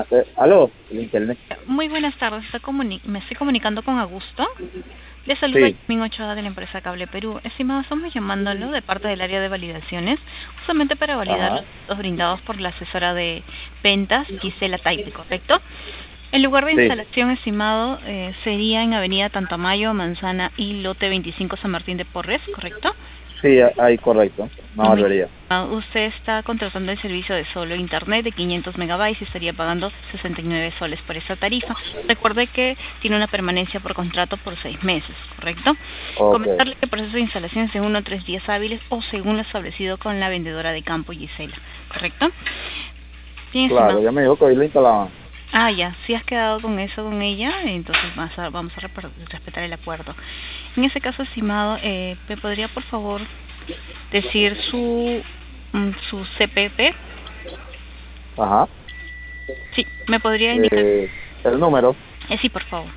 Aló, el internet. Muy buenas tardes, me estoy comunicando con Augusto. Le saluda Sí, Yasmín Ochoa de la empresa Cable Perú. Estimado, estamos llamándolo de parte del área de validaciones, justamente para validar los ajá, datos brindados por la asesora de ventas, Gisela Taipe, ¿correcto? El lugar de sí, instalación, estimado, sería en Avenida Tantamayo, Manzana y Lote 25, San Martín de Porres, ¿correcto? sí, ahí correcto. Una Muy bien. barbería. Usted está contratando el servicio de solo internet de 500 megabytes y estaría pagando 69 soles por esa tarifa. Recuerde que tiene una permanencia por contrato por 6 meses, ¿correcto? Ok, Comentarle que el proceso de instalación es de 1 a 3 días hábiles o según lo establecido con la vendedora de campo, Gisela, ¿correcto? Bien, claro, estimado. ya me dijo que hoy lo instalaban. Ah, ya, si has quedado con eso con ella, entonces vamos a respetar el acuerdo. En ese caso, estimado, ¿me podría por favor decir su CPP? Ajá. Sí, ¿me podría indicar? El número Sí, por favor.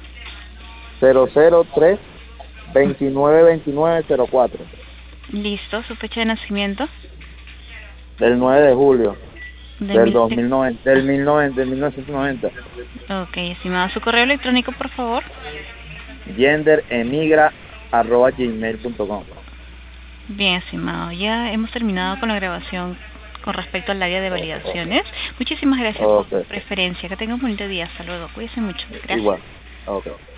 003 292904 Listo, su fecha de nacimiento del 9 de julio de del mil... 2090, Ah, del 1990. ok, estimado. Su correo electrónico, por favor. genderemigra@gmail.com. Bien, estimado. Ya hemos terminado con la grabación con respecto al área de validaciones. Muchísimas gracias por Ok, su preferencia. Que tenga un bonito día. Hasta luego. Cuídese mucho. Gracias. igual. Ok.